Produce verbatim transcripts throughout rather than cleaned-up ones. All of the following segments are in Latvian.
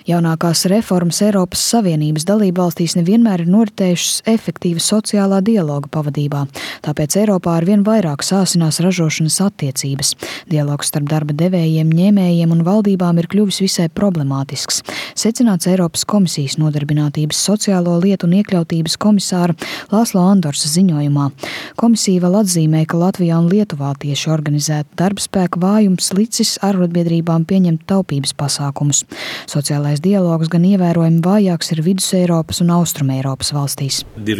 Jaunākās reformas Eiropas Savienības dalībvalstīs nevienmēr ir noritējušas efektīva sociālā dialoga pavadībā, tāpēc Eiropā arvien vairāk sāsinās ražošanas attiecības. Dialogs starp darba devējiem, ņēmējiem un valdībām ir kļuvis visai problemātisks. Secināts Eiropas komisijas nodarbinātības, sociālo lietu un iekļautības komisāra Lāslo Andorsa ziņojumā. Komisija vēl atzīmē, ka Latvijā un Lietuvā tieši organizēta darbspēka vājums licis arotbiedrībām pieņemt taupības pasākumus. Sociālais dialogs gan ievērojami vājāks ir Vidus Eiropas un Austrum Eiropas valstīs.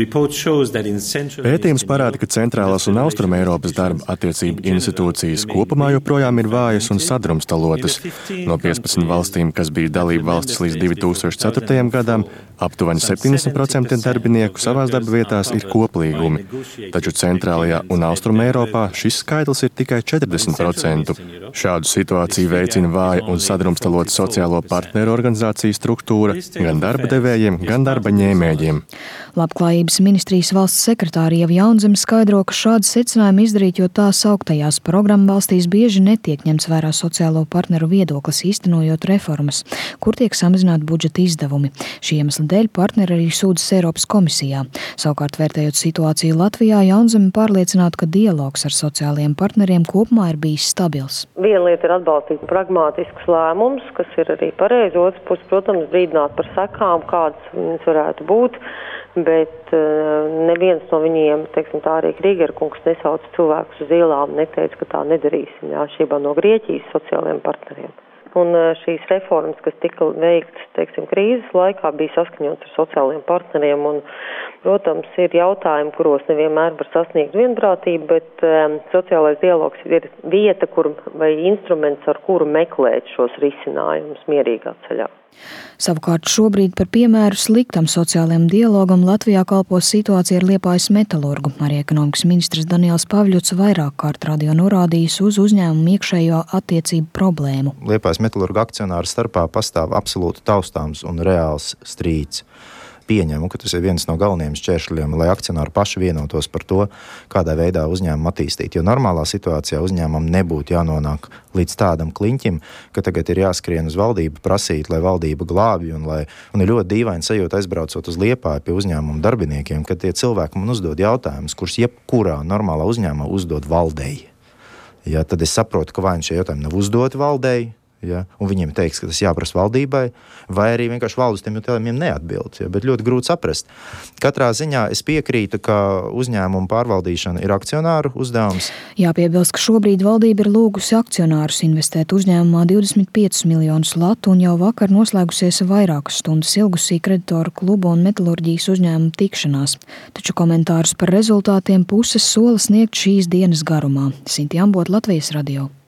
Pētījums parāda, ka centrālās un Austrum Eiropas darba attiecību institūcijas kopumā joprojām ir vājas un sadrumstalotas. No piecpadsmit valstīm, kas bija dalība valstis līdz divi tūkstoši ceturtajam gadam, aptuveni septiņdesmit procenti darbinieku savās darba vietās ir koplīgumi. Taču centrālajā un Austrum Eiropā šis skaitlis ir tikai četrdesmit procenti. Šādu situāciju veicina vāja un sadrumstalota sociālo partneru organizāciju struktūra gan darba devējiem, gan darba ņēmējiem. Labklājības ministrijas valsts sekretāri Ieva Jaunzeme skaidro, ka šādi secinājumi izdarīt, jo tās augtajās programmu valstīs bieži netiek ņemts vērā sociālo partneru viedoklis, īstenojot reformas, kur tiek samazināti budžeta izdevumi. Šī iemesla dēļ partneri arī sūdzas Eiropas komisijā. Savukārt, vērtējot situāciju Latvijā, Jaunzeme pārliecināta, ka dialogs ar sociālajiem partneriem kopumā ir bijis stabils. Viena lieta ir atbalstīt pragmātiskus lēmumus, kas ir arī pareizi, otrs puses, protams, brīdināt par sekām, kādas viņas varētu būt, bet uh, neviens no viņiem, teiksim, tā arī Krīgera kungs nesauc cilvēkus uz ielām, neteica, ka tā nedarīsim, jā, šībā no Grieķijas sociālajiem partneriem. Un uh, šīs reformas, kas tika veiktas, teiksim, krīzes laikā, bija saskaņotas ar sociālajiem partneriem, un, protams, ir jautājumi, kuros nevienmēr var sasniegt vienprātību, bet um, sociālais dialogs ir vieta, kur, vai instruments, ar kuru meklēt šos risinājumus mierīgā ceļā. Savukārt šobrīd par piemēru sliktam sociālajam dialogam Latvijā kalpo situācija ar Liepājas metalurgu. Arī ekonomikas ministrs Daniels Pavļuts vairāk kārt radio norādījis uz uzņēmumu iekšējo attiecību problēmu. Liepājas metalurgu akcionāru starpā pastāv absolūti taustāms un reāls strīds. Pieņemu, ka tas ir viens no galvenajiem šķēršļiem, lai akcionāri paši vienotos par to, kādā veidā uzņēmumu attīstīt. Jo normālā situācijā uzņēmumam nebūtu jānonāk līdz tādam kliņķim, ka tagad ir jāskrien uz valdību prasīt, lai valdība glābj, un, lai, un ir ļoti dīvaini sajūta aizbraucot uz Liepāju pie uzņēmumu darbiniekiem, kad tie cilvēki man uzdod jautājumus, kurus jebkurā normālā uzņēmumā uzdod valdei. Ja, tad es saprotu, ka vai šie jautājumi nav uzdoti valdei, ja, un viņiem teiks, ka tas jāprasa valdībai, vai arī vienkārši valdes tiem jautājumiem neatbild, ja, bet ļoti grūti saprast. Katrā ziņā es piekrītu, ka uzņēmumu pārvaldīšana ir akcionāru uzdevums. Jāpiebilst, ka šobrīd valdība ir lūgusi akcionārus investēt uzņēmumā divdesmit piecus miljonus latu un jau vakar noslēgusies vairākas stundas ilgusī kreditoru klubu un metalurģijas uzņēmumu tikšanās. Taču komentārus par rezultātiem puses sola sniegt šīs dienas garumā. Sinti Ambot, Latvijas radio.